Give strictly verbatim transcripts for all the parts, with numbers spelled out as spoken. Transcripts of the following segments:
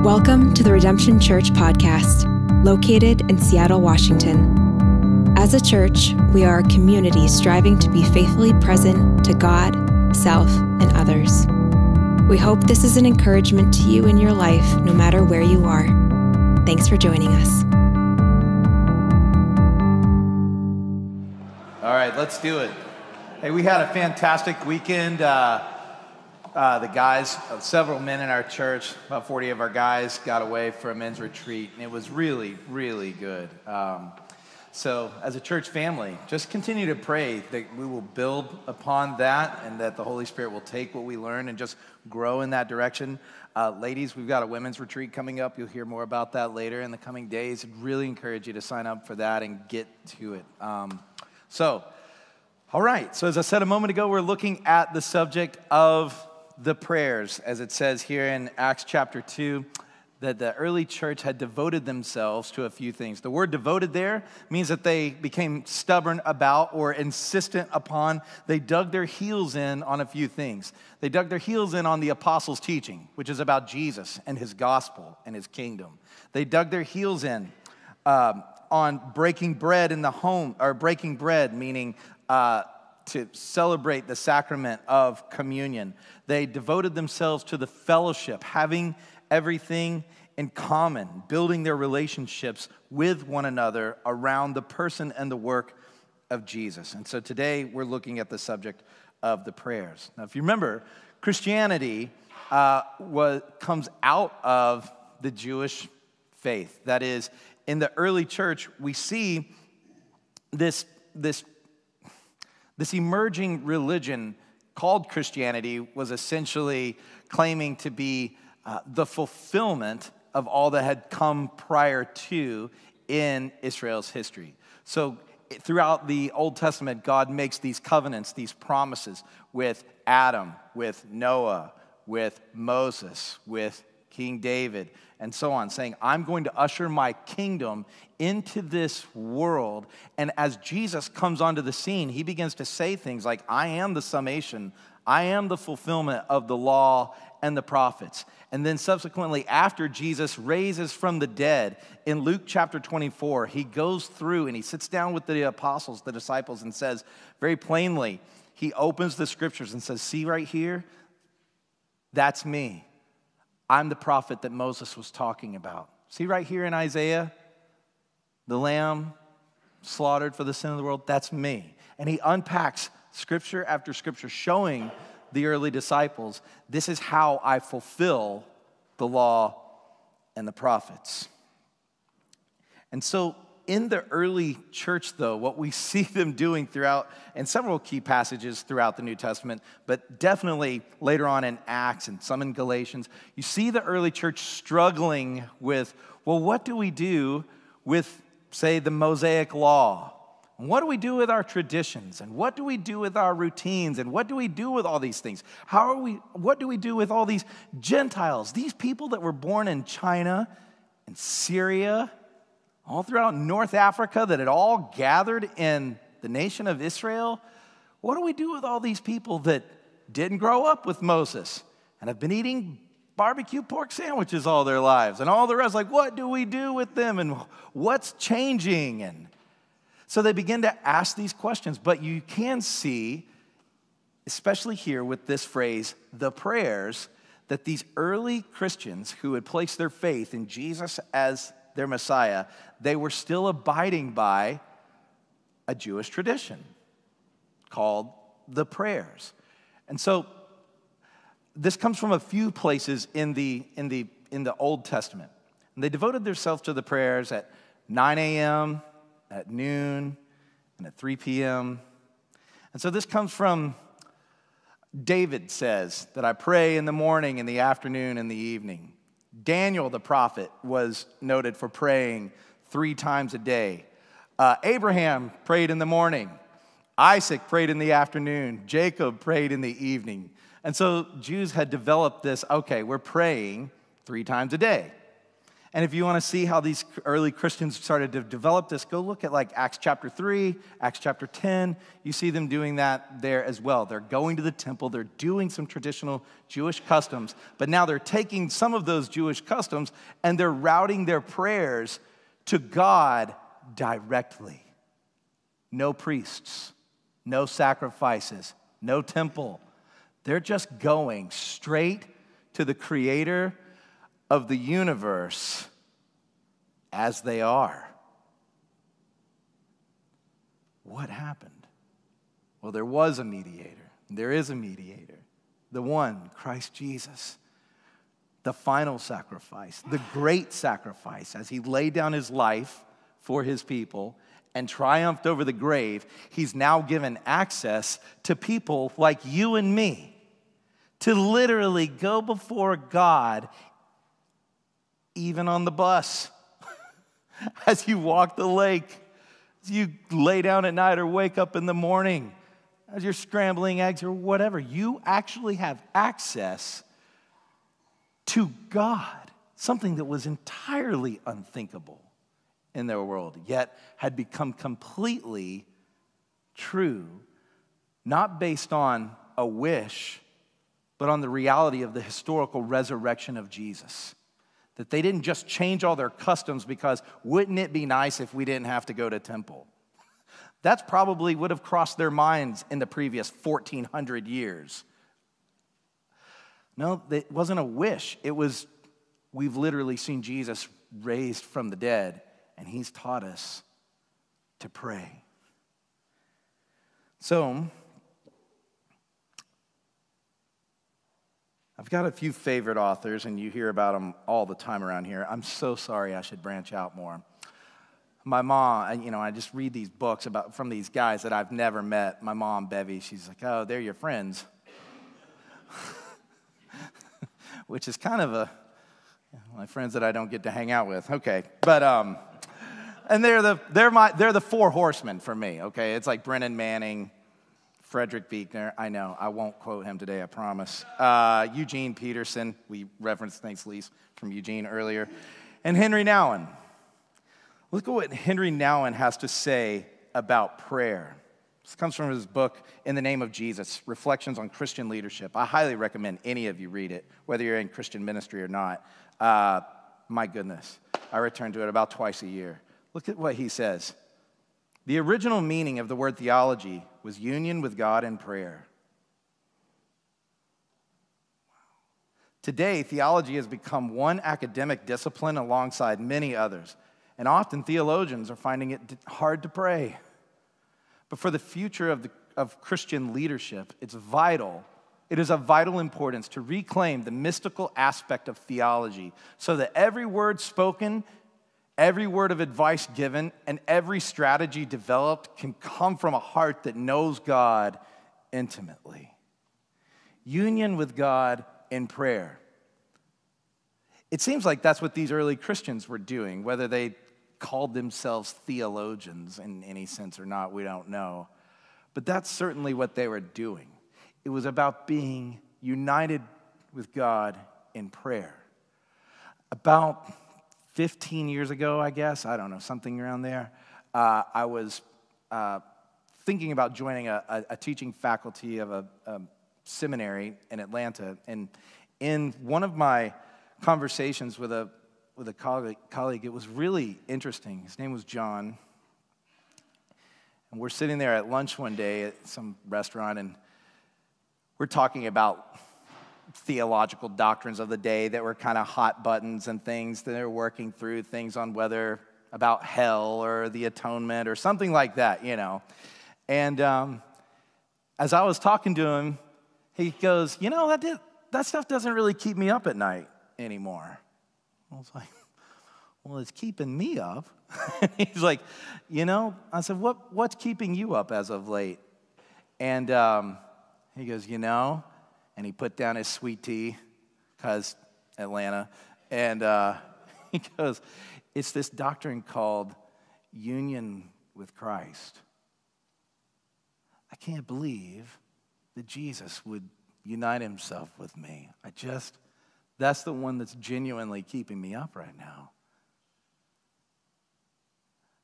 Welcome to the Redemption Church podcast, located in Seattle, Washington. As a church, we are a community striving to be faithfully present to God, self, and others. We hope this is an encouragement to you in your life, no matter where you are. Thanks for joining us. All right, let's do it. Hey, we had a fantastic weekend. Uh, uh, the guys, uh, several men in our church, about forty of our guys, got away for a men's retreat, and it was really, really good. Um, so, as a church family, just continue to pray that we will build upon that and that the Holy Spirit will take what we learn and just grow in that direction. Uh, ladies, we've got a women's retreat coming up. You'll hear more about that later in the coming days. I'd really encourage you to sign up for that and get to it. Um, so, all right. So, as I said a moment ago, we're looking at the subject of the prayers, as it says here in Acts chapter two, that the early church had devoted themselves to a few things. The word devoted there means that they became stubborn about or insistent upon. They dug their heels in on a few things. They dug their heels in on the apostles' teaching, which is about Jesus and his gospel and his kingdom. They dug their heels in um, on breaking bread in the home, or breaking bread, meaning uh, to celebrate the sacrament of communion. They devoted themselves to the fellowship, having everything in common, building their relationships with one another around the person and the work of Jesus. And so today we're looking at the subject of the prayers. Now, if you remember, Christianity uh, was, comes out of the Jewish faith. That is, in the early church, we see this, this, this emerging religion called Christianity was essentially claiming to be uh, the fulfillment of all that had come prior to in Israel's history. So throughout the Old Testament, God makes these covenants, these promises with Adam, with Noah, with Moses, with King David, and so on, saying, I'm going to usher my kingdom into this world. And as Jesus comes onto the scene, he begins to say things like, I am the summation, I am the fulfillment of the law and the prophets. And then subsequently, after Jesus raises from the dead, in Luke chapter twenty-four, he goes through and he sits down with the apostles, the disciples, and says very plainly, he opens the scriptures and says, see right here, that's me. I'm the prophet that Moses was talking about. See right here in Isaiah, the lamb slaughtered for the sin of the world, that's me. And he unpacks scripture after scripture showing the early disciples, this is how I fulfill the law and the prophets. And so in the early church, though, what we see them doing throughout, and several key passages throughout the New Testament, but definitely later on in Acts and some in Galatians, you see the early church struggling with, well, what do we do with, say, the Mosaic law? And what do we do with our traditions? And what do we do with our routines? And what do we do with all these things? How are we, what do we do with all these Gentiles? These people that were born in China and Syria, all throughout North Africa, that had all gathered in the nation of Israel. What do we do with all these people that didn't grow up with Moses and have been eating barbecue pork sandwiches all their lives and all the rest? Like, what do we do with them and what's changing? And so they begin to ask these questions, but you can see, especially here with this phrase, the prayers, that these early Christians who had placed their faith in Jesus as their Messiah, they were still abiding by a Jewish tradition called the prayers. And so this comes from a few places in the in the in the Old Testament. And they devoted themselves to the prayers at nine a.m., at noon, and at three p.m. And so this comes from David says that I pray in the morning, in the afternoon, and the evening. Daniel the prophet was noted for praying three times a day. Uh, Abraham prayed in the morning. Isaac prayed in the afternoon. Jacob prayed in the evening. And so Jews had developed this, okay, we're praying three times a day. And if you want to see how these early Christians started to develop this, go look at like Acts chapter three, Acts chapter ten. You see them doing that there as well. They're going to the temple. They're doing some traditional Jewish customs. But now they're taking some of those Jewish customs and they're routing their prayers to God directly. No priests, no sacrifices, no temple. They're just going straight to the creator of the universe as they are. What happened? Well, there was a mediator. There is a mediator. The one, Christ Jesus. The final sacrifice, the great sacrifice, as he laid down his life for his people and triumphed over the grave. He's now given access to people like you and me to literally go before God even on the bus, as you walk the lake, as you lay down at night or wake up in the morning, as you're scrambling eggs or whatever. You actually have access to God, something that was entirely unthinkable in their world, yet had become completely true, not based on a wish, but on the reality of the historical resurrection of Jesus. That they didn't just change all their customs because wouldn't it be nice if we didn't have to go to temple? That's probably would have crossed their minds in the previous fourteen hundred years. No, it wasn't a wish. It was, we've literally seen Jesus raised from the dead, and he's taught us to pray. So, I've got a few favorite authors, and you hear about them all the time around here. I'm so sorry, I should branch out more. My mom, you know, I just read these books about from these guys that I've never met. My mom, Bevy, she's like, oh, they're your friends. Which is kind of a, my friends that I don't get to hang out with. Okay, but, um, and they're the, they're my, they're the four horsemen for me, okay? It's like Brennan Manning, Frederick Buechner, I know, I won't quote him today, I promise. Uh, Eugene Peterson, we referenced, thanks Lise, from Eugene earlier. And Henry Nouwen. Look at what Henry Nouwen has to say about prayer. This comes from his book, In the Name of Jesus, Reflections on Christian Leadership. I highly recommend any of you read it, whether you're in Christian ministry or not. Uh, my goodness, I return to it about twice a year. Look at what he says. The original meaning of the word theology was union with God in prayer. Today, theology has become one academic discipline alongside many others, and often theologians are finding it hard to pray. But for the future of, the, of Christian leadership, it's vital, it is of vital importance to reclaim the mystical aspect of theology so that every word spoken, every word of advice given, and every strategy developed can come from a heart that knows God intimately. Union with God in prayer. It seems like that's what these early Christians were doing, whether they called themselves theologians in any sense or not, we don't know. But that's certainly what they were doing. It was about being united with God in prayer. About fifteen years ago, I guess, I don't know, something around there, uh, I was uh, thinking about joining a, a, a teaching faculty of a, a seminary in Atlanta. And in one of my conversations with a with a colleague, colleague, it was really interesting. His name was John. And we're sitting there at lunch one day at some restaurant, and we're talking about theological doctrines of the day that were kind of hot buttons and things that they're working through, things on whether about hell or the atonement or something like that, you know. And um, as I was talking to him, he goes, you know, that, did, that stuff doesn't really keep me up at night anymore. I was like, well, it's keeping me up. He's like, you know, I said, what, what's keeping you up as of late? And um, he goes, you know, and he put down his sweet tea, because Atlanta, and uh, he goes, it's this doctrine called union with Christ. I can't believe that Jesus would unite himself with me. I just, that's the one that's genuinely keeping me up right now.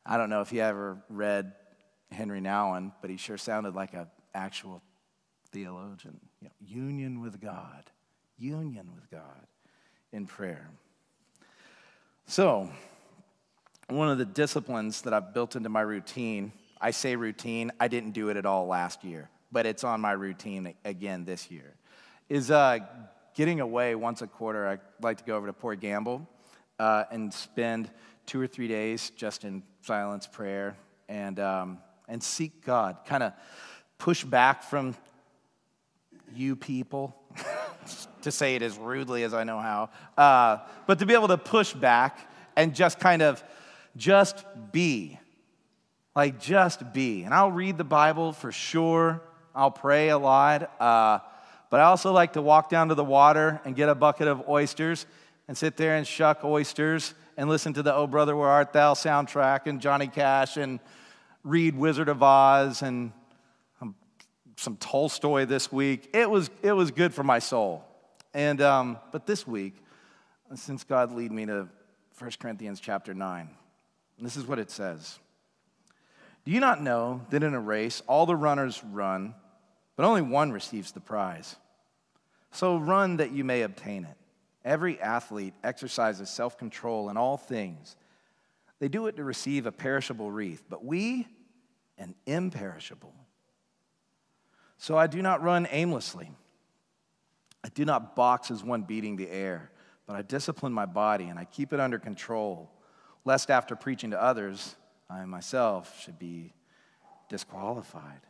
I don't know if you ever read Henry Nouwen, but he sure sounded like an actual theologian. You know, union with God, union with God in prayer. So, one of the disciplines that I've built into my routine, I say routine, I didn't do it at all last year, but it's on my routine again this year, is uh, getting away once a quarter. I like to go over to Port Gamble uh, and spend two or three days just in silence prayer and um, and seek God, kind of push back from you people, to say it as rudely as I know how, uh, but to be able to push back and just kind of just be, like just be. And I'll read the Bible for sure. I'll pray a lot, uh, but I also like to walk down to the water and get a bucket of oysters and sit there and shuck oysters and listen to the Oh Brother, Where Art Thou soundtrack and Johnny Cash and read Wizard of Oz and um, some Tolstoy this week. It was it was good for my soul. And um, but this week, since God lead me to First Corinthians chapter nine, this is what it says. Do you not know that in a race all the runners run, but only one receives the prize? So run that you may obtain it. Every athlete exercises self-control in all things. They do it to receive a perishable wreath, but we an imperishable. So I do not run aimlessly. I do not box as one beating the air, but I discipline my body and I keep it under control, lest after preaching to others, I myself should be disqualified.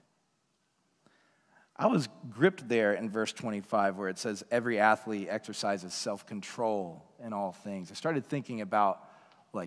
I was gripped there in verse twenty-five where it says, every athlete exercises self-control in all things. I started thinking about like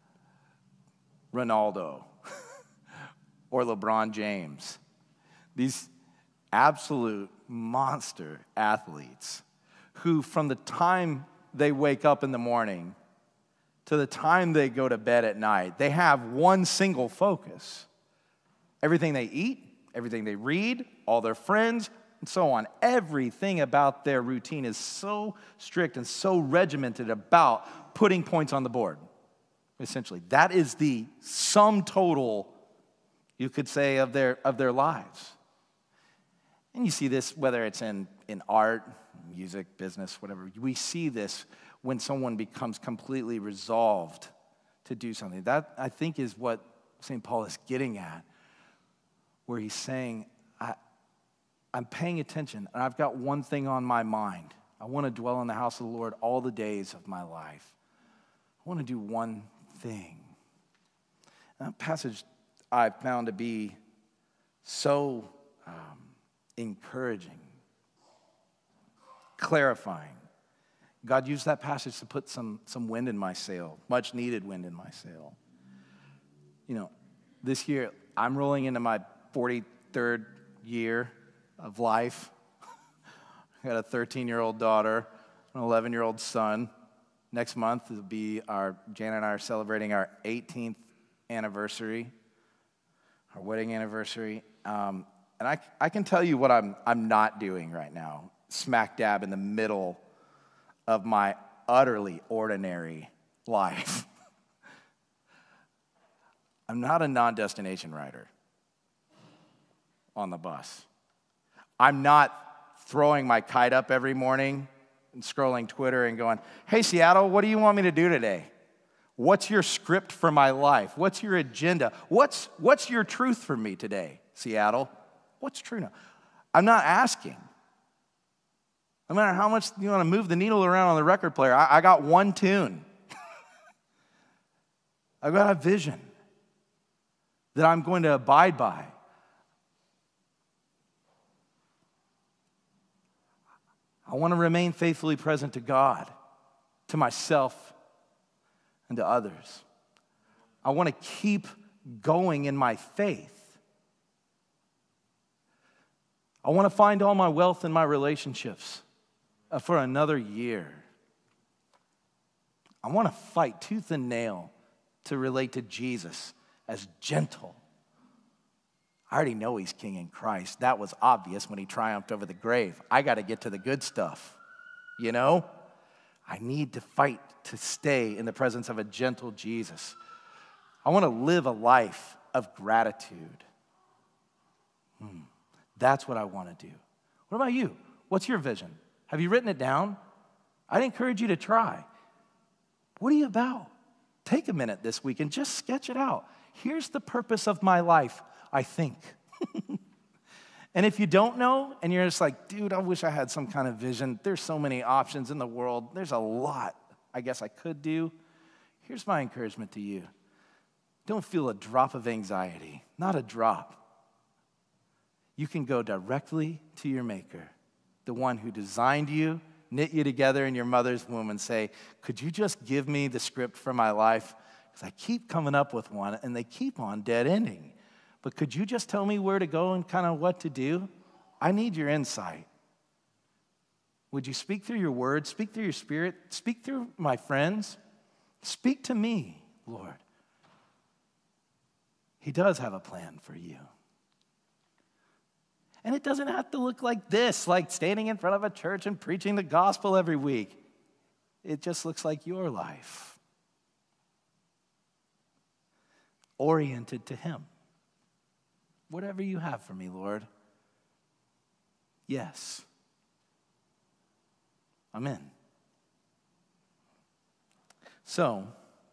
Ronaldo or LeBron James, these absolute monster athletes who from the time they wake up in the morning to the time they go to bed at night, they have one single focus. Everything they eat, everything they read, all their friends, and so on. Everything about their routine is so strict and so regimented about putting points on the board, essentially. That is the sum total, you could say, of their, of their lives. And you see this whether it's in, in art, music, business, whatever. We see this when someone becomes completely resolved to do something. That, I think, is what Saint Paul is getting at, where he's saying, I, I'm paying attention, and I've got one thing on my mind. I want to dwell in the house of the Lord all the days of my life. I want to do one thing. And that passage I found to be so um, encouraging, clarifying. God used that passage to put some, some wind in my sail, much needed wind in my sail. You know, this year, I'm rolling into my forty-third year of life. I got a thirteen-year-old daughter, an eleven-year-old son. Next month, it'll be our, Jana and I are celebrating our eighteenth anniversary, our wedding anniversary. Um, and I, I can tell you what I'm, I'm not doing right now, smack dab in the middle of my utterly ordinary life. I'm not a non-destination rider on the bus. I'm not throwing my kite up every morning and scrolling Twitter and going, hey, Seattle, what do you want me to do today? What's your script for my life? What's your agenda? What's, what's your truth for me today, Seattle? What's true now? I'm not asking. No matter how much you want to move the needle around on the record player, I, I got one tune. I've got a vision that I'm going to abide by. I want to remain faithfully present to God, to myself, and to others. I want to keep going in my faith. I want to find all my wealth in my relationships for another year. I want to fight tooth and nail to relate to Jesus as gentle. I already know he's king in Christ. That was obvious when he triumphed over the grave. I got to get to the good stuff, you know? I need to fight to stay in the presence of a gentle Jesus. I want to live a life of gratitude. Hmm. That's what I want to do. What about you? What's your vision? Have you written it down? I'd encourage you to try. What are you about? Take a minute this week and just sketch it out. Here's the purpose of my life, I think. And if you don't know, and you're just like, dude, I wish I had some kind of vision. There's so many options in the world. There's a lot I guess I could do. Here's my encouragement to you. Don't feel a drop of anxiety, not a drop. You can go directly to your Maker, the one who designed you, knit you together in your mother's womb, and say, could you just give me the script for my life? Because I keep coming up with one, and they keep on dead ending. But could you just tell me where to go and kind of what to do? I need your insight. Would you speak through your word, speak through your spirit, speak through my friends? Speak to me, Lord. He does have a plan for you. And it doesn't have to look like this, like standing in front of a church and preaching the gospel every week. It just looks like your life, oriented to Him. Whatever you have for me, Lord, yes, I'm in. So,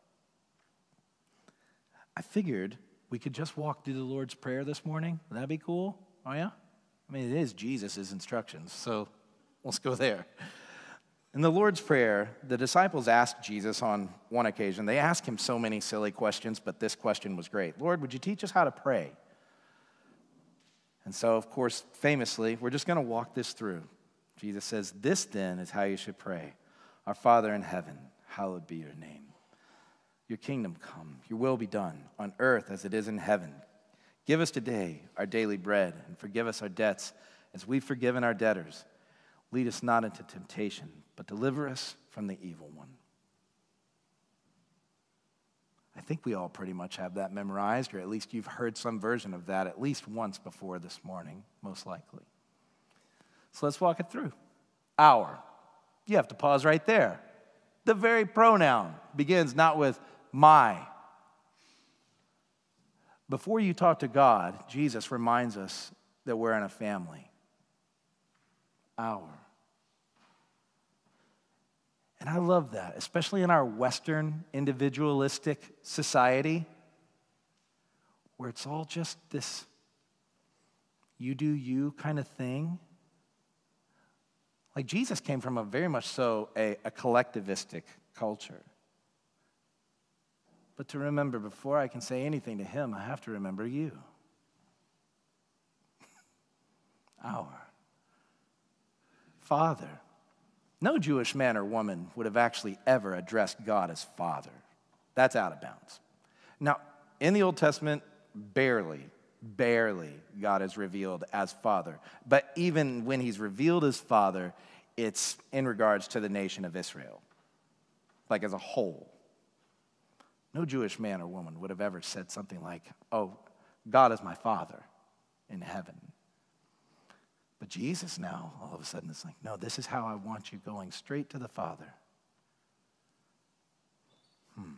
I figured we could just walk through the Lord's Prayer this morning. Would that be cool? Oh, yeah? I mean, it is Jesus' instructions, so let's go there. In the Lord's Prayer, the disciples asked Jesus on one occasion, they asked him so many silly questions, but this question was great. Lord, would you teach us how to pray? And so, of course, famously, we're just going to walk this through. Jesus says, this then is how you should pray. Our Father in heaven, hallowed be your name. Your kingdom come, your will be done on earth as it is in heaven. Give us today our daily bread and forgive us our debts as we've forgiven our debtors. Lead us not into temptation, but deliver us from the evil one. I think we all pretty much have that memorized, or at least you've heard some version of that at least once before this morning, most likely. So let's walk it through. Our. You have to pause right there. The very pronoun begins not with my. Before you talk to God, Jesus reminds us that we're in a family. Our. And I love that, especially in our Western individualistic society, where it's all just this you do you kind of thing. Like Jesus came from a very much so a, a collectivistic culture. But to remember, before I can say anything to him, I have to remember you. Our Father. No Jewish man or woman would have actually ever addressed God as Father. That's out of bounds. Now, in the Old Testament, barely, barely God is revealed as Father. But even when he's revealed as Father, it's in regards to the nation of Israel, like as a whole. No Jewish man or woman would have ever said something like, oh, God is my Father in heaven. But Jesus now, all of a sudden, is like, no, this is how I want you, going straight to the Father. Hmm.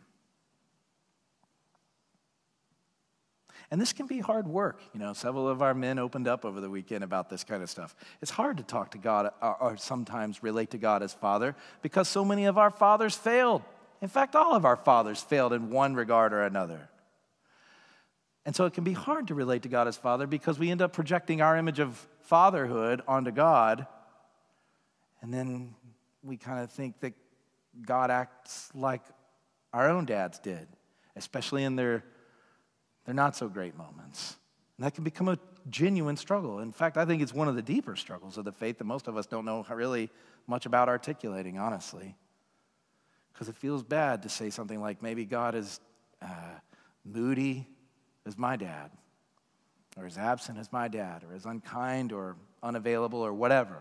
And this can be hard work. You know, several of our men opened up over the weekend about this kind of stuff. It's hard to talk to God or, or sometimes relate to God as Father because so many of our fathers failed. In fact, all of our fathers failed in one regard or another. And so it can be hard to relate to God as Father because we end up projecting our image of fatherhood onto God, and then we kind of think that God acts like our own dads did, especially in their, their not-so-great moments. And that can become a genuine struggle. In fact, I think it's one of the deeper struggles of the faith that most of us don't know really much about articulating, honestly, because it feels bad to say something like, maybe God is uh, moody as my dad, or as absent as my dad, or as unkind or unavailable or whatever.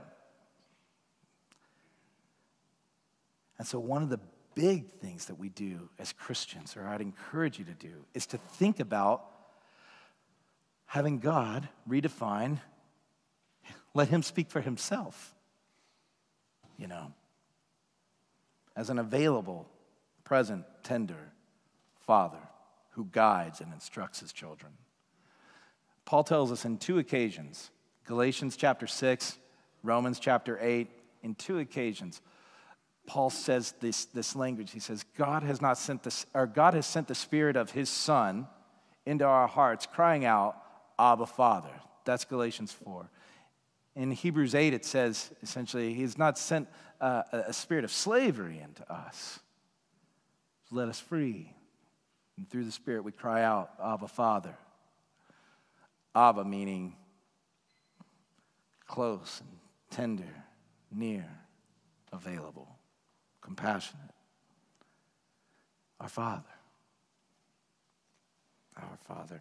And so one of the big things that we do as Christians, or I'd encourage you to do, is to think about having God redefine, let him speak for himself, you know, as an available, present, tender Father who guides and instructs his children. Paul tells us in two occasions, Galatians chapter six, Romans chapter eight, in two occasions, Paul says this, this language. He says, God has not sent this, or God has sent the Spirit of his Son into our hearts, crying out, Abba, Father. That's Galatians four. In Hebrews eight, it says, essentially, he has not sent uh, a spirit of slavery into us. Let us free. And through the Spirit, we cry out, Abba, Father. Abba meaning close and tender, near, available, compassionate. Our Father. Our Father.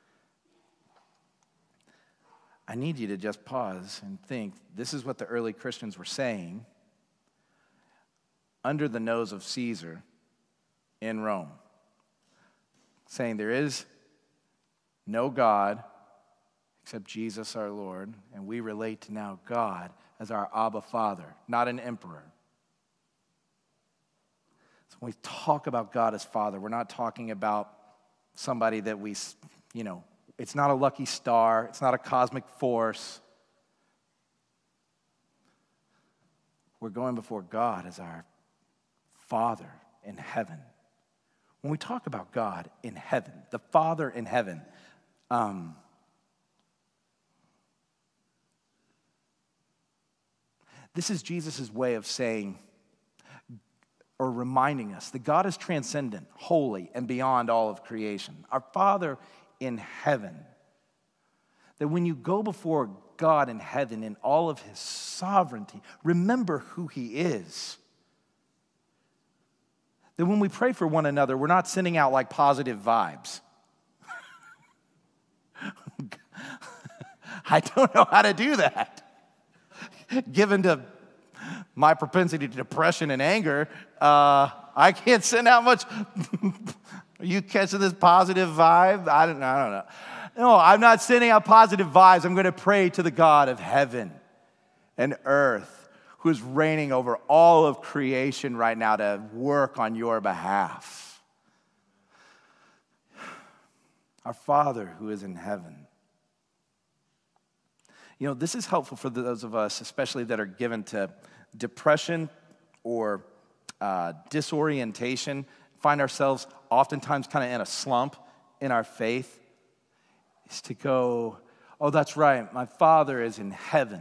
I need you to just pause and think, this is what the early Christians were saying under the nose of Caesar in Rome. Saying there is no God except Jesus our Lord, and we relate to now God as our Abba Father, not an emperor. So when we talk about God as Father, we're not talking about somebody that we, you know, it's not a lucky star, it's not a cosmic force. We're going before God as our Father in heaven. When we talk about God in heaven, the Father in heaven, um, this is Jesus' way of saying or reminding us that God is transcendent, holy, and beyond all of creation. Our Father in heaven. That when you go before God in heaven in all of his sovereignty, remember who he is. That when we pray for one another, we're not sending out like positive vibes. I don't know how to do that. Given to my propensity to depression and anger, uh, I can't send out much. Are you catching this positive vibe? I don't know. I don't know. No, I'm not sending out positive vibes. I'm going to pray to the God of heaven and earth, who is reigning over all of creation right now to work on your behalf. Our Father who is in heaven. You know, this is helpful for those of us, especially that are given to depression or uh, disorientation, find ourselves oftentimes kind of in a slump in our faith, is to go, oh, that's right, my Father is in heaven.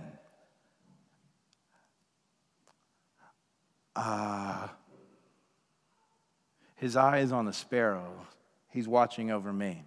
Uh, his eye is on the sparrow. He's watching over me.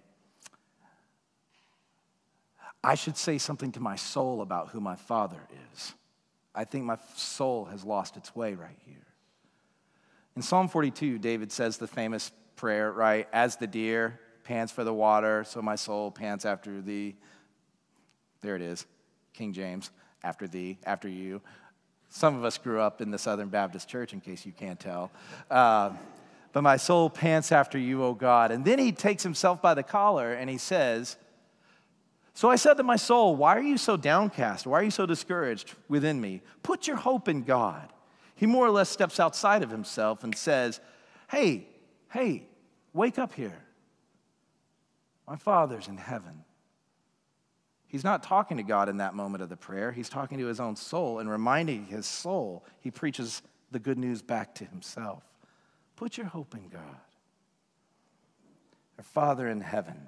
I should say something to my soul about who my Father is. I think my soul has lost its way right here. In Psalm forty-two, David says the famous prayer, right? As the deer pants for the water, so my soul pants after thee. There it is, King James, after thee, after you. Some of us grew up in the Southern Baptist Church, in case you can't tell. Uh, but my soul pants after you, O God. And then he takes himself by the collar and he says, so I said to my soul, why are you so downcast? Why are you so discouraged within me? Put your hope in God. He more or less steps outside of himself and says, hey, hey, wake up here. My Father's in heaven. He's not talking to God in that moment of the prayer. He's talking to his own soul and reminding his soul. He preaches the good news back to himself. Put your hope in God. Our Father in heaven,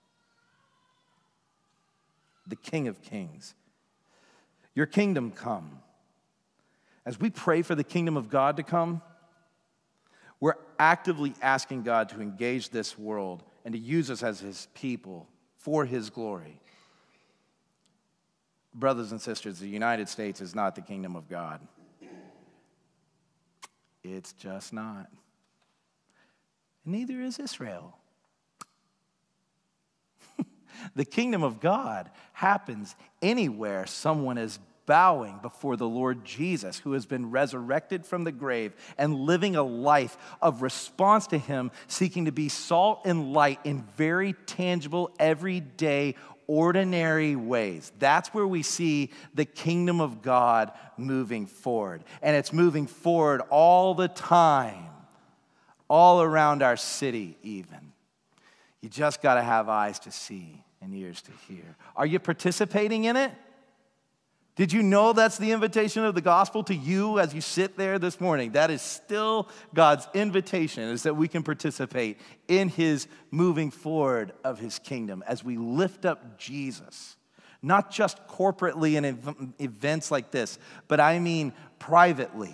the King of Kings. Your kingdom come. As we pray for the kingdom of God to come, we're actively asking God to engage this world and to use us as his people for his glory. Brothers and sisters, the United States is not the kingdom of God. It's just not. And neither is Israel. The kingdom of God happens anywhere someone is bowing before the Lord Jesus, who has been resurrected from the grave and living a life of response to him, seeking to be salt and light in very tangible, everyday, ordinary ways. That's where we see the kingdom of God moving forward. And it's moving forward all the time, all around our city even. You just got to have eyes to see and ears to hear. Are you participating in it? Did you know that's the invitation of the gospel to you as you sit there this morning? That is still God's invitation, is that we can participate in his moving forward of his kingdom as we lift up Jesus. Not just corporately in ev- events like this, but I mean privately.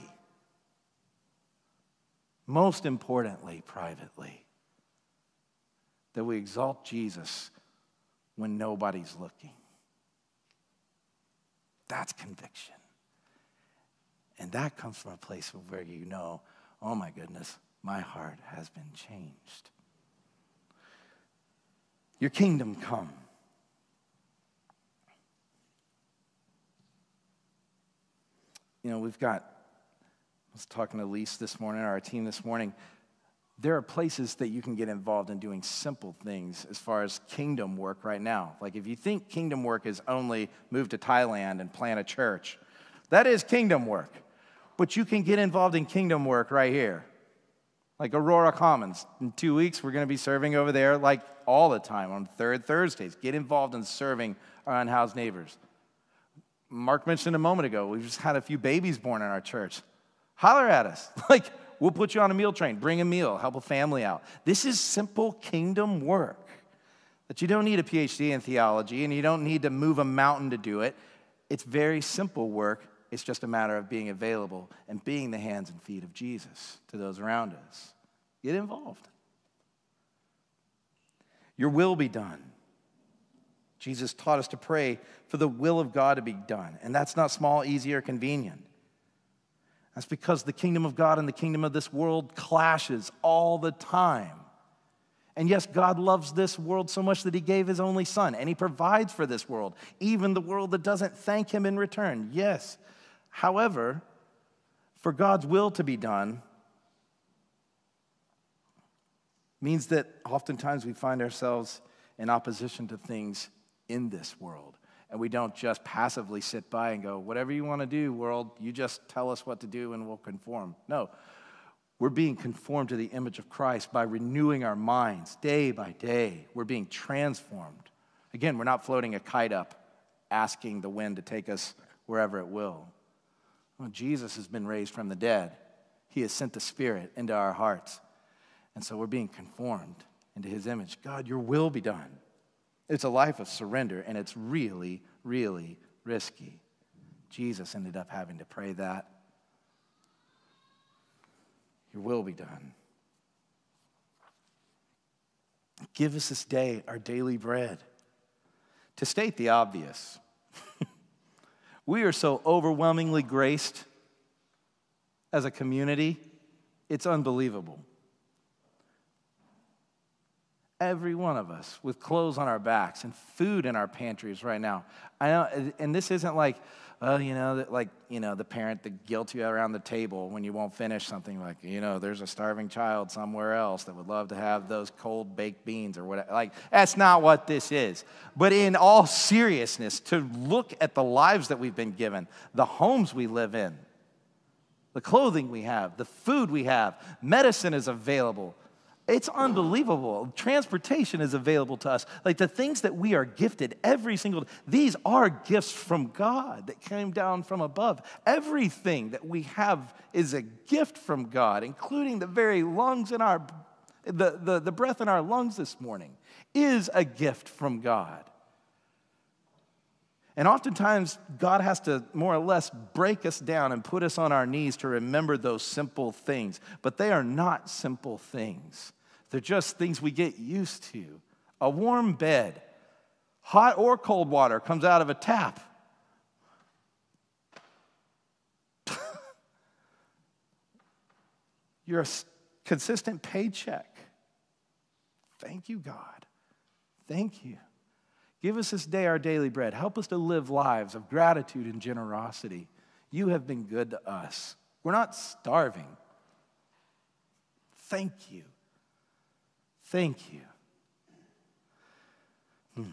Most importantly, privately. That we exalt Jesus when nobody's looking. That's conviction. And that comes from a place of where you know, oh my goodness, my heart has been changed. Your kingdom come. You know, we've got, I was talking to Lise this morning, our team this morning. There are places that you can get involved in doing simple things as far as kingdom work right now. Like if you think kingdom work is only move to Thailand and plant a church, that is kingdom work. But you can get involved in kingdom work right here. Like Aurora Commons. In two weeks, we're going to be serving over there like all the time on third Thursdays. Get involved in serving our unhoused neighbors. Mark mentioned a moment ago, we've just had a few babies born in our church. Holler at us. Like, we'll put you on a meal train, bring a meal, help a family out. This is simple kingdom work that you don't need a P H D in theology and you don't need to move a mountain to do it. It's very simple work. It's just a matter of being available and being the hands and feet of Jesus to those around us. Get involved. Your will be done. Jesus taught us to pray for the will of God to be done. And that's not small, easy, or convenient. That's because the kingdom of God and the kingdom of this world clashes all the time. And yes, God loves this world so much that he gave his only son, and he provides for this world, even the world that doesn't thank him in return. Yes. However, for God's will to be done means that oftentimes we find ourselves in opposition to things in this world. And we don't just passively sit by and go, whatever you want to do, world, you just tell us what to do and we'll conform. No, we're being conformed to the image of Christ by renewing our minds day by day. We're being transformed. Again, we're not floating a kite up, asking the wind to take us wherever it will. Well, Jesus has been raised from the dead. He has sent the Spirit into our hearts. And so we're being conformed into his image. God, your will be done. It's a life of surrender, and it's really, really risky. Jesus ended up having to pray that. Your will be done. Give us this day our daily bread. To state the obvious, we are so overwhelmingly graced as a community, it's unbelievable. Every one of us with clothes on our backs and food in our pantries right now. I know, and this isn't like, well, you know, like, you know, the parent that guilts you around the table when you won't finish something, like, you know, there's a starving child somewhere else that would love to have those cold baked beans or whatever. Like, that's not what this is. But in all seriousness, to look at the lives that we've been given, the homes we live in, the clothing we have, the food we have, medicine is available. It's unbelievable. Transportation is available to us. Like the things that we are gifted every single day, these are gifts from God that came down from above. Everything that we have is a gift from God, including the very lungs in our, the, the, the breath in our lungs this morning is a gift from God. And oftentimes, God has to more or less break us down and put us on our knees to remember those simple things. But they are not simple things. They're just things we get used to. A warm bed, hot or cold water comes out of a tap. You're a consistent paycheck. Thank you, God. Thank you. Give us this day our daily bread. Help us to live lives of gratitude and generosity. You have been good to us. We're not starving. Thank you. Thank you. Hmm.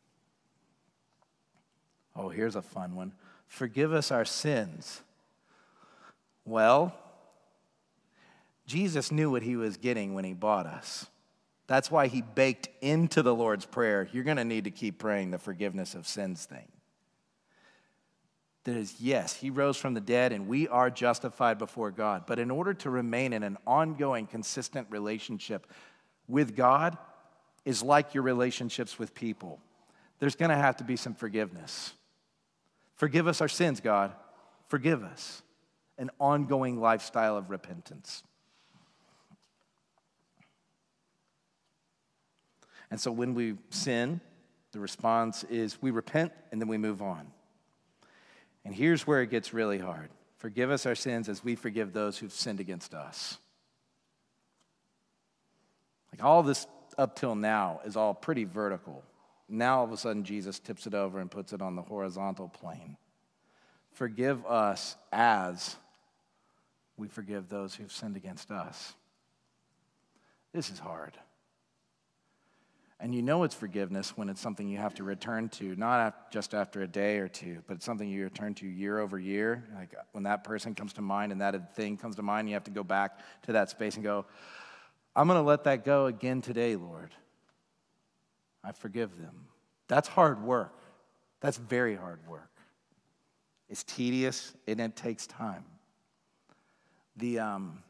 Oh, here's a fun one. Forgive us our sins. Well, Jesus knew what he was getting when he bought us. That's why he baked into the Lord's Prayer, you're going to need to keep praying the forgiveness of sins thing. That is, yes, he rose from the dead and we are justified before God. But in order to remain in an ongoing, consistent relationship with God is like your relationships with people. There's going to have to be some forgiveness. Forgive us our sins, God. Forgive us. An ongoing lifestyle of repentance. And so when we sin, the response is we repent and then we move on. And here's where it gets really hard. Forgive us our sins as we forgive those who've sinned against us. Like all this up till now is all pretty vertical. Now all of a sudden Jesus tips it over and puts it on the horizontal plane. Forgive us as we forgive those who've sinned against us. This is hard. And you know it's forgiveness when it's something you have to return to, not just after a day or two, but it's something you return to year over year. Like when that person comes to mind and that thing comes to mind, you have to go back to that space and go, I'm going to let that go again today, Lord. I forgive them. That's hard work. That's very hard work. It's tedious and it takes time. The um,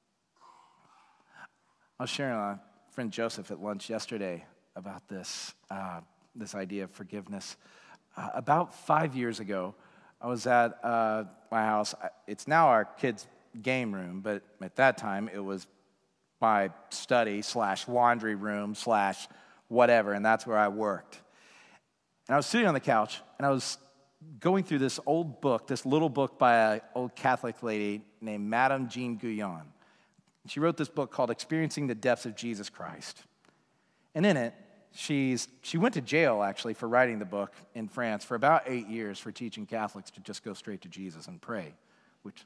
I was sharing with my friend Joseph at lunch yesterday about this, uh, this idea of forgiveness. Uh, about five years ago, I was at uh, my house. It's now our kids' game room, but at that time it was my study slash laundry room slash whatever, and that's where I worked. And I was sitting on the couch, and I was going through this old book, this little book by an old Catholic lady named Madame Jean Guyon. She wrote this book called Experiencing the Depths of Jesus Christ. And in it, she's she went to jail, actually, for writing the book in France for about eight years for teaching Catholics to just go straight to Jesus and pray, which...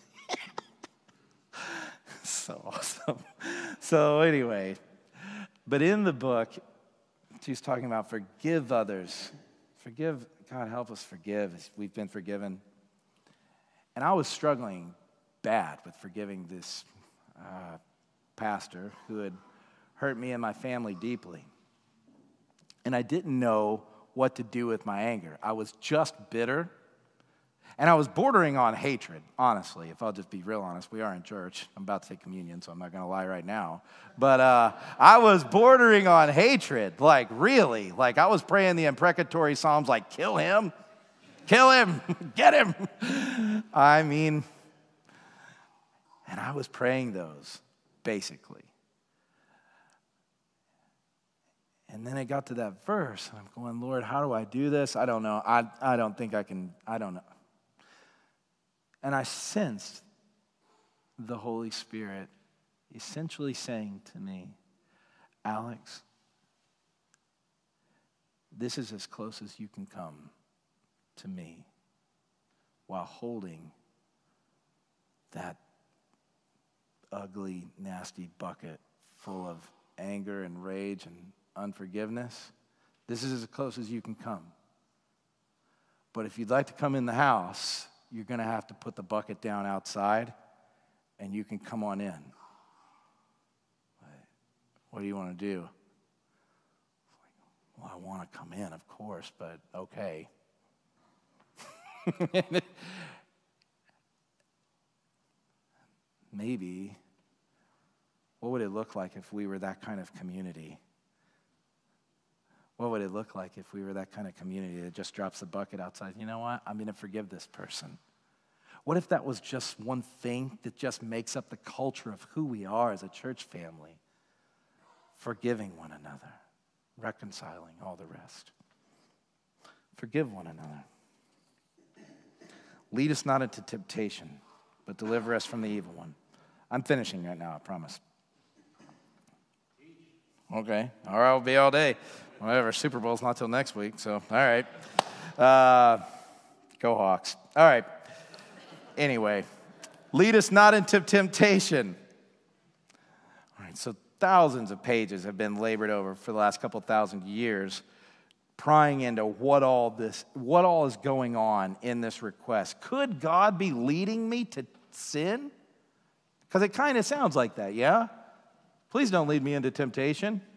so awesome. So anyway, but in the book, she's talking about forgive others. Forgive, God help us forgive as we've been forgiven. And I was struggling bad with forgiving this uh, pastor who had hurt me and my family deeply. And I didn't know what to do with my anger. I was just bitter. And I was bordering on hatred, honestly, if I'll just be real honest. We are in church. I'm about to take communion, so I'm not going to lie right now. But uh, I was bordering on hatred, like really. Like I was praying the imprecatory psalms like, kill him, kill him, get him. I mean, and I was praying those, basically. And then I got to that verse, and I'm going, Lord, how do I do this? I don't know. I, I don't think I can, I don't know. And I sensed the Holy Spirit essentially saying to me, Alex, this is as close as you can come to me while holding that ugly, nasty bucket full of anger and rage and unforgiveness. This is as close as you can come. But if you'd like to come in the house, you're going to have to put the bucket down outside, and you can come on in. What do you want to do? Well, I want to come in, of course, but okay. Maybe, what would it look like if we were that kind of community? What would it look like if we were that kind of community that just drops the bucket outside? You know what? I'm going to forgive this person. What if that was just one thing that just makes up the culture of who we are as a church family? Forgiving one another, reconciling all the rest. Forgive one another. Lead us not into temptation, but deliver us from the evil one. I'm finishing right now, I promise. Okay, all right, I'll be all day. Whatever, Super Bowl's not till next week, so all right. Uh, go Hawks. All right. Anyway, lead us not into temptation. All right, so thousands of pages have been labored over for the last couple thousand years, prying into what all this, what all is going on in this request. Could God be leading me to sin? Because it kind of sounds like that, yeah? Please don't lead me into temptation.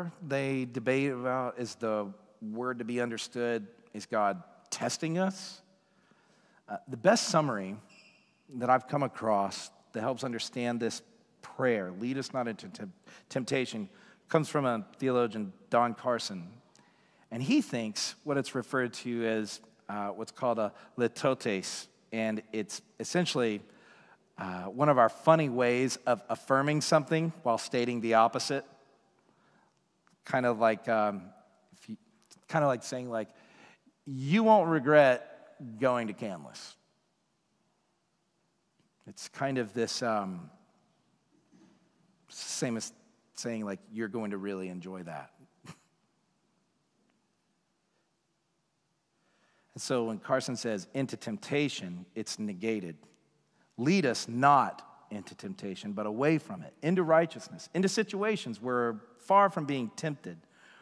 or they debate about, is the word to be understood, is God testing us? Uh, the best summary that I've come across that helps understand this prayer, lead us not into te- temptation, comes from a theologian, Don Carson. And he thinks what it's referred to as uh, what's called a litotes, and it's essentially uh, one of our funny ways of affirming something while stating the opposite. Kind of like, um, if you, kind of like saying, like, you won't regret going to Canlis. It's kind of this um, same as saying, like, you're going to really enjoy that. And so when Carson says into temptation, it's negated. Lead us not into temptation, but away from it, into righteousness, into situations where we're far from being tempted,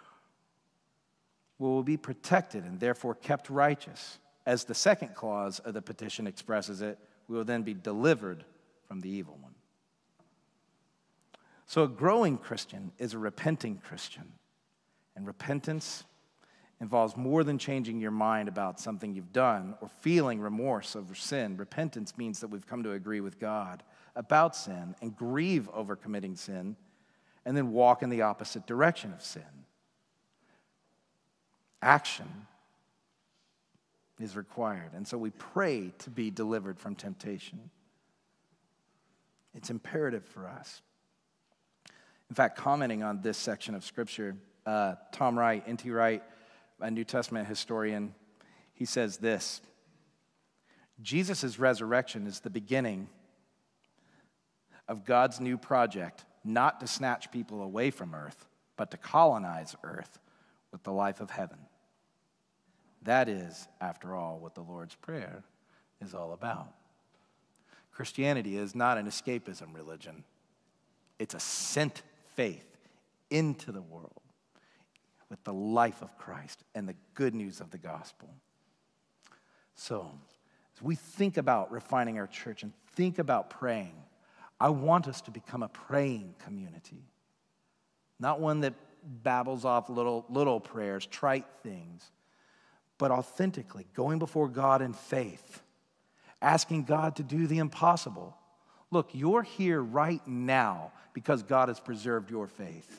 we will be protected and therefore kept righteous. As the second clause of the petition expresses it, we will then be delivered from the evil one. So a growing Christian is a repenting Christian. And repentance involves more than changing your mind about something you've done or feeling remorse over sin. Repentance means that we've come to agree with God about sin and grieve over committing sin and then walk in the opposite direction of sin. Action is required. And so we pray to be delivered from temptation. It's imperative for us. In fact, commenting on this section of Scripture, uh, Tom Wright, N T Wright, a New Testament historian, he says this: Jesus' resurrection is the beginning of God's new project, not to snatch people away from earth, but to colonize earth with the life of heaven. That is, after all, what the Lord's Prayer is all about. Christianity is not an escapism religion. It's a sent faith into the world with the life of Christ and the good news of the gospel. So, as we think about refining our church and think about praying, I want us to become a praying community. Not one that babbles off little, little prayers, trite things, but authentically going before God in faith, asking God to do the impossible. Look, you're here right now because God has preserved your faith.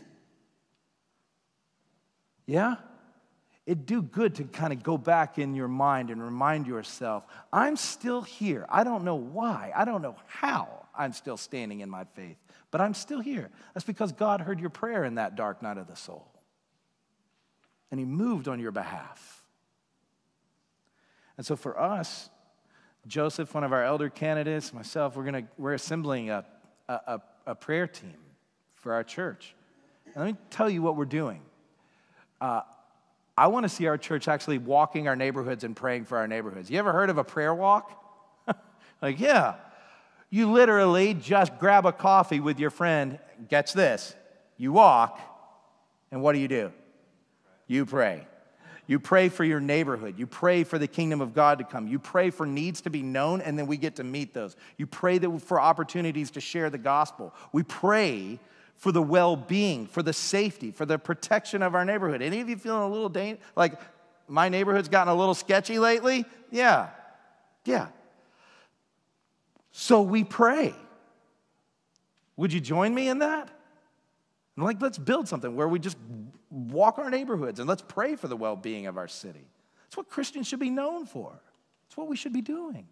Yeah? It'd do good to kind of go back in your mind and remind yourself, I'm still here. I don't know why. I don't know how I'm still standing in my faith, but I'm still here. That's because God heard your prayer in that dark night of the soul. And he moved on your behalf. And so for us, Joseph, one of our elder candidates, myself, we're gonna we're assembling a, a, a prayer team for our church. And let me tell you what we're doing. Uh, I want to see our church actually walking our neighborhoods and praying for our neighborhoods. You ever heard of a prayer walk? Like, yeah. You literally just grab a coffee with your friend, gets this, you walk, and what do you do? You pray. You pray for your neighborhood. You pray for the kingdom of God to come. You pray for needs to be known, and then we get to meet those. You pray that for opportunities to share the gospel. We pray for the well-being, for the safety, for the protection of our neighborhood. Any of you feeling a little dang- like my neighborhood's gotten a little sketchy lately? Yeah, yeah. So we pray. Would you join me in that? And like, let's build something where we just walk our neighborhoods and let's pray for the well-being of our city. That's what Christians should be known for. That's what we should be doing.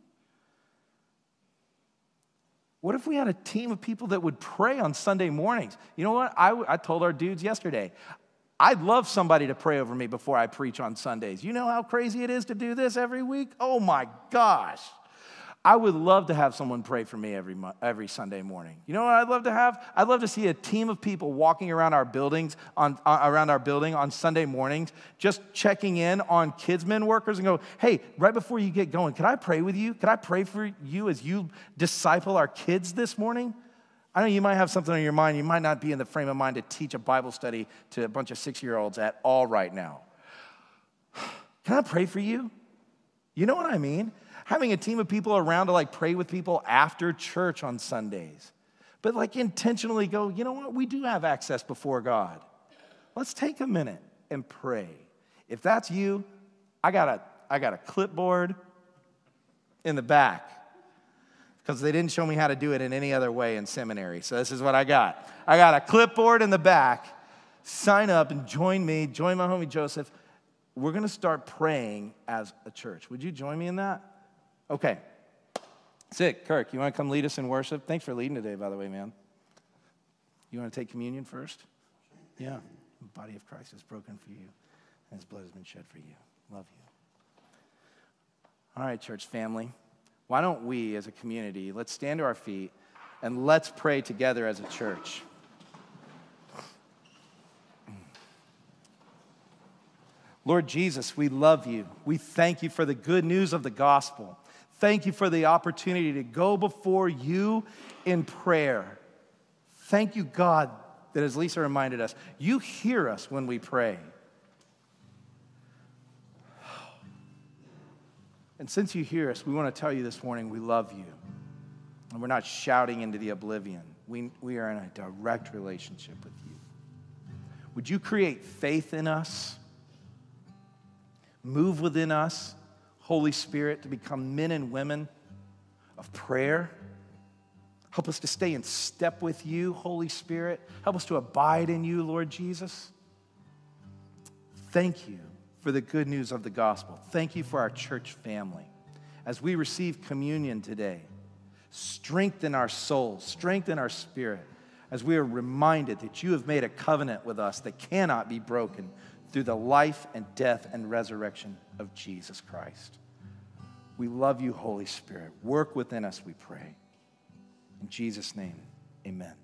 What if we had a team of people that would pray on Sunday mornings? You know what? I, I told our dudes yesterday, I'd love somebody to pray over me before I preach on Sundays. You know how crazy it is to do this every week? Oh my gosh. I would love to have someone pray for me every every Sunday morning. You know what I'd love to have? I'd love to see a team of people walking around our buildings on uh, around our building on Sunday mornings, just checking in on kidsmen workers and go, hey, right before you get going, can I pray with you? Can I pray for you as you disciple our kids this morning? I know you might have something on your mind. You might not be in the frame of mind to teach a Bible study to a bunch of six-year-olds at all right now. Can I pray for you? You know what I mean? Having a team of people around to like pray with people after church on Sundays. But like intentionally go, you know what? We do have access before God. let's take a minute and pray. If that's you, I got a, I got a clipboard in the back because they didn't show me how to do it in any other way in seminary. So this is what I got. I got a clipboard in the back. Sign up and join me. Join my homie Joseph. We're going to start praying as a church. Would you join me in that? Okay. Sick. Kirk, you want to come lead us in worship? Thanks for leading today, by the way, man. You want to take communion first? Yeah. The body of Christ is broken for you, and his blood has been shed for you. Love you. All right, church family. Why don't we, as a community, let's stand to our feet, and let's pray together as a church. Lord Jesus, we love you. We thank you for the good news of the gospel. Thank you for the opportunity to go before you in prayer. Thank you, God, that as Lisa reminded us, you hear us when we pray. And since you hear us, we want to tell you this morning we love you. And we're not shouting into the oblivion. We, we are in a direct relationship with you. Would you create faith in us? Move within us, Holy Spirit, to become men and women of prayer. Help us to stay in step with you, Holy Spirit. Help us to abide in you, Lord Jesus. Thank you for the good news of the gospel. Thank you for our church family. As we receive communion today, strengthen our soul, strengthen our spirit, as we are reminded that you have made a covenant with us that cannot be broken through the life and death and resurrection of Jesus Christ. We love you, Holy Spirit. Work within us, we pray. In Jesus' name, amen.